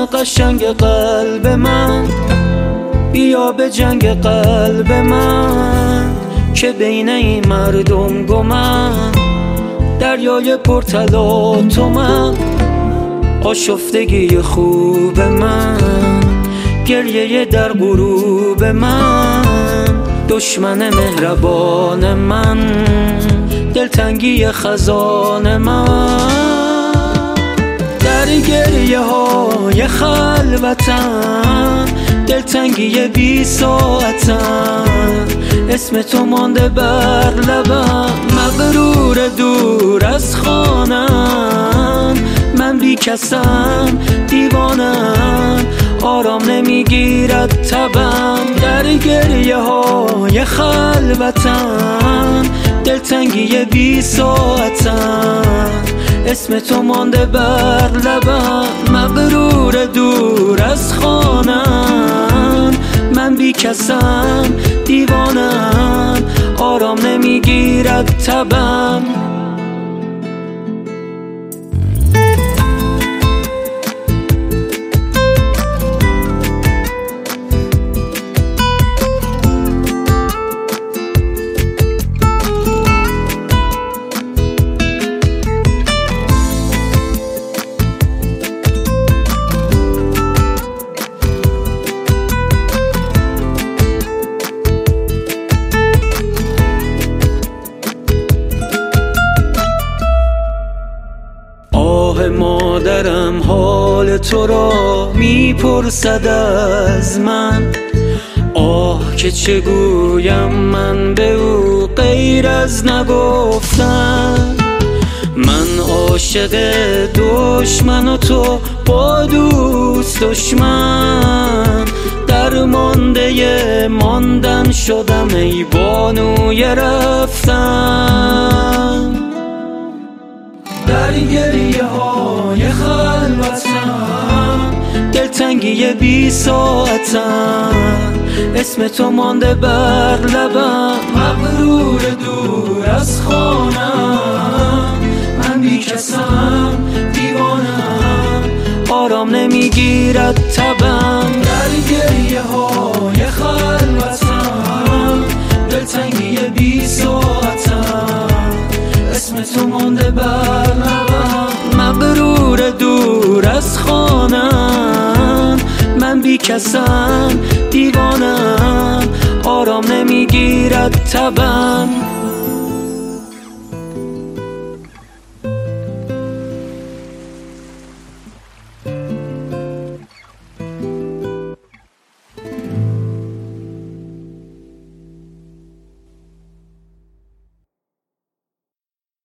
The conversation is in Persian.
قشنگ قلب من، بیا به جنگ قلب من که بین این مردم گمم. دریای پرطلا تو من، آشفتگی خوب من، گریه در غروب من، دشمن مهربان من، دلتنگی خزان من. در گریه های خلوتم، دلتنگی بی ساعتم، اسم تو مانده بر لبم. مغرور دور از خانم، من بی کسم دیوانم، آرام نمیگیرد تبم. در گریه های خلوتم، دلتنگی بی ساعتم، اسم تو مانده بر لبم. مغرور دور از خانم، من بی کسم دیوانم، آرام نمیگیرد تبم. مادرم حال تو را میپرسد از من، آه که چه گویم من به او غیر از نگفتن. من عاشق دشمن و تو با دوست دشمن، درمانده ماندن شدم ای بانوی رفتن. در گریه های خلوتم، دلتنگی بی ساعتم، اسم تو مانده بر لبم. مغرور دور از خانم، من بی کسم دیوانم، آرام نمیگیرد تبم. در گریه های خلوتم، دلتنگی بی ساعتم، اسم تو مانده بر لبم. مغرور دور از خانم، من بی کسم دیوانم، آرام نمیگیرد تبم.